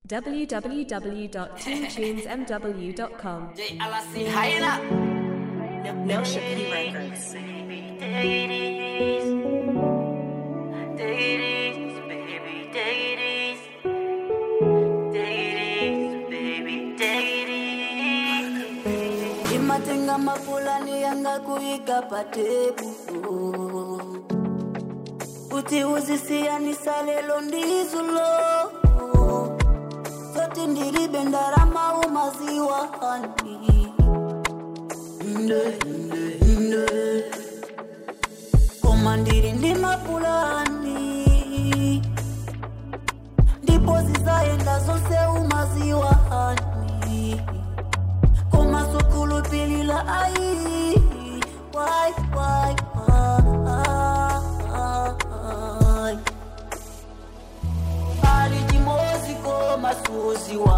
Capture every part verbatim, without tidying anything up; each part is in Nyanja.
w w w dot teen tunes m w dot com. Milkshake P Records. Imatenga mapulani yanga kuika patebu uti uzisia nisalelo ndizulo zote ndiri bendarama umaziwa hani nde nde nde komandiri ndi mapulani ndipo zizaenda zonse umaziwa hani koma sukulu pilila ai wai wai ai ali jimozi koma suziwa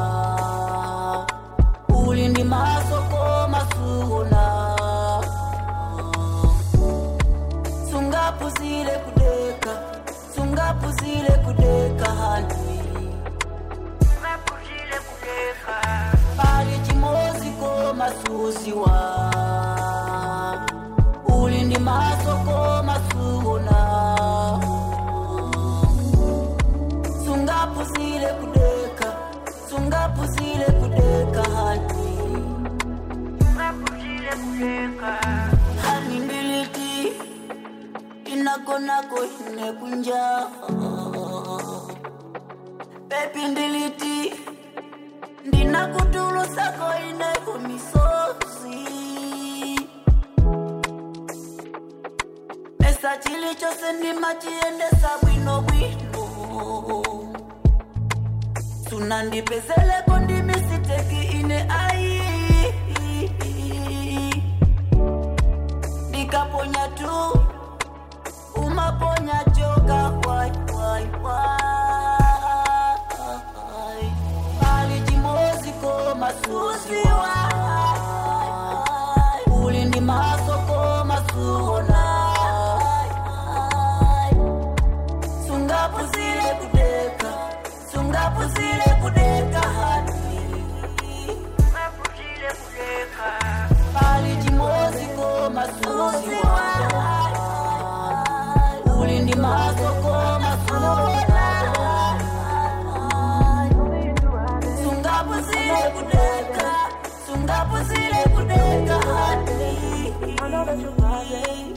uli ndi maso koma suona sungapuzile kudeka sungapuzile kudeka hani sungapuzile kudeka ali jimozi koma suziwa uli ndi maso koma suona sungapuzile kudeka sungapuzile kudeka hani sungapuzile kudeka hani mbiliti inakonako inekunja pepi ndiliti ndinakutulusa ko ineko misozi pesa chilichose ndimachiendesa bwino bwino sunandipezele ndimisiteki ine ai ndikaponya tu umaponya joka wai wai wai ali jimozi koma suziwa uli ndi maso koma suona sungapuzile kudeka sungapuzile kudeka hani sungapuzile kudeka ali jimozi koma suziwa uli ndi maso koma suona sungapuzile kudeka sungapuzile kudeka hani.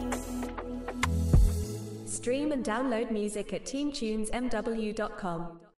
Stream and download music at teen tunes m w dot com.